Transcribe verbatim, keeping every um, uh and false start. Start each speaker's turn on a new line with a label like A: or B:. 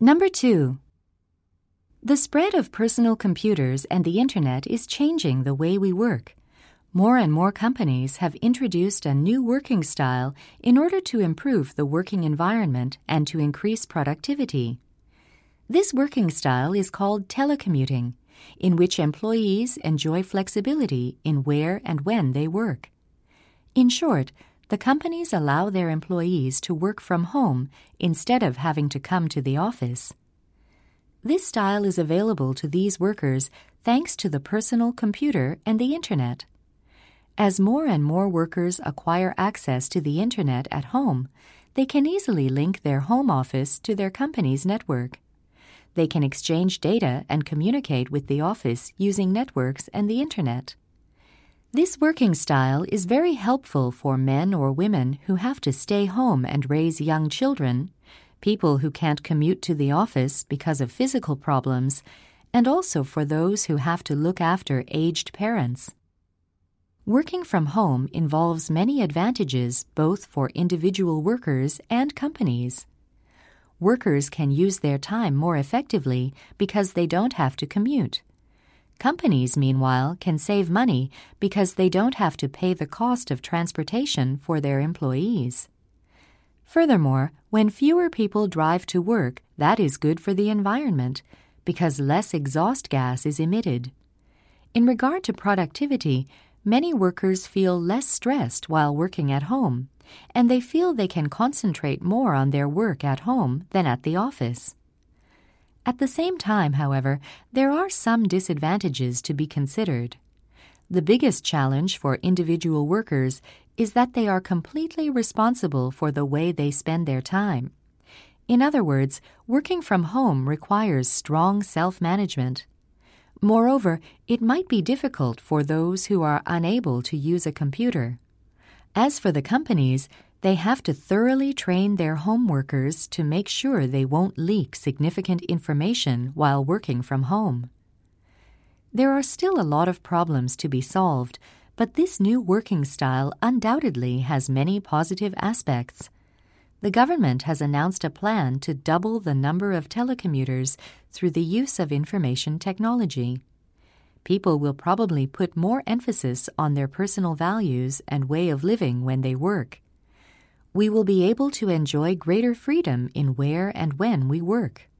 A: Number two. The spread of personal computers and the Internet is changing the way we work. More and more companies have introduced a new working style in order to improve the working environment and to increase productivity. This working style is called telecommuting, in which employees enjoy flexibility in where and when they work. In short, the companies allow their employees to work from home instead of having to come to the office. This style is available to these workers thanks to the personal computer and the Internet. As more and more workers acquire access to the Internet at home, they can easily link their home office to their company's network. They can exchange data and communicate with the office using networks and the Internet. This working style is very helpful for men or women who have to stay home and raise young children, people who can't commute to the office because of physical problems, and also for those who have to look after aged parents. Working from home involves many advantages both for individual workers and companies. Workers can use their time more effectively because they don't have to commute. Companies, meanwhile, can save money because they don't have to pay the cost of transportation for their employees. Furthermore, when fewer people drive to work, that is good for the environment because less exhaust gas is emitted. In regard to productivity, many workers feel less stressed while working at home, and they feel they can concentrate more on their work at home than at the office. At the same time, however, there are some disadvantages to be considered. The biggest challenge for individual workers is that they are completely responsible for the way they spend their time. In other words, working from home requires strong self-management. Moreover, it might be difficult for those who are unable to use a computer. As for the companies, they have to thoroughly train their home workers to make sure they won't leak significant information while working from home. There are still a lot of problems to be solved, but this new working style undoubtedly has many positive aspects. The government has announced a plan to double the number of telecommuters through the use of information technology. People will probably put more emphasis on their personal values and way of living when they work. We will be able to enjoy greater freedom in where and when we work.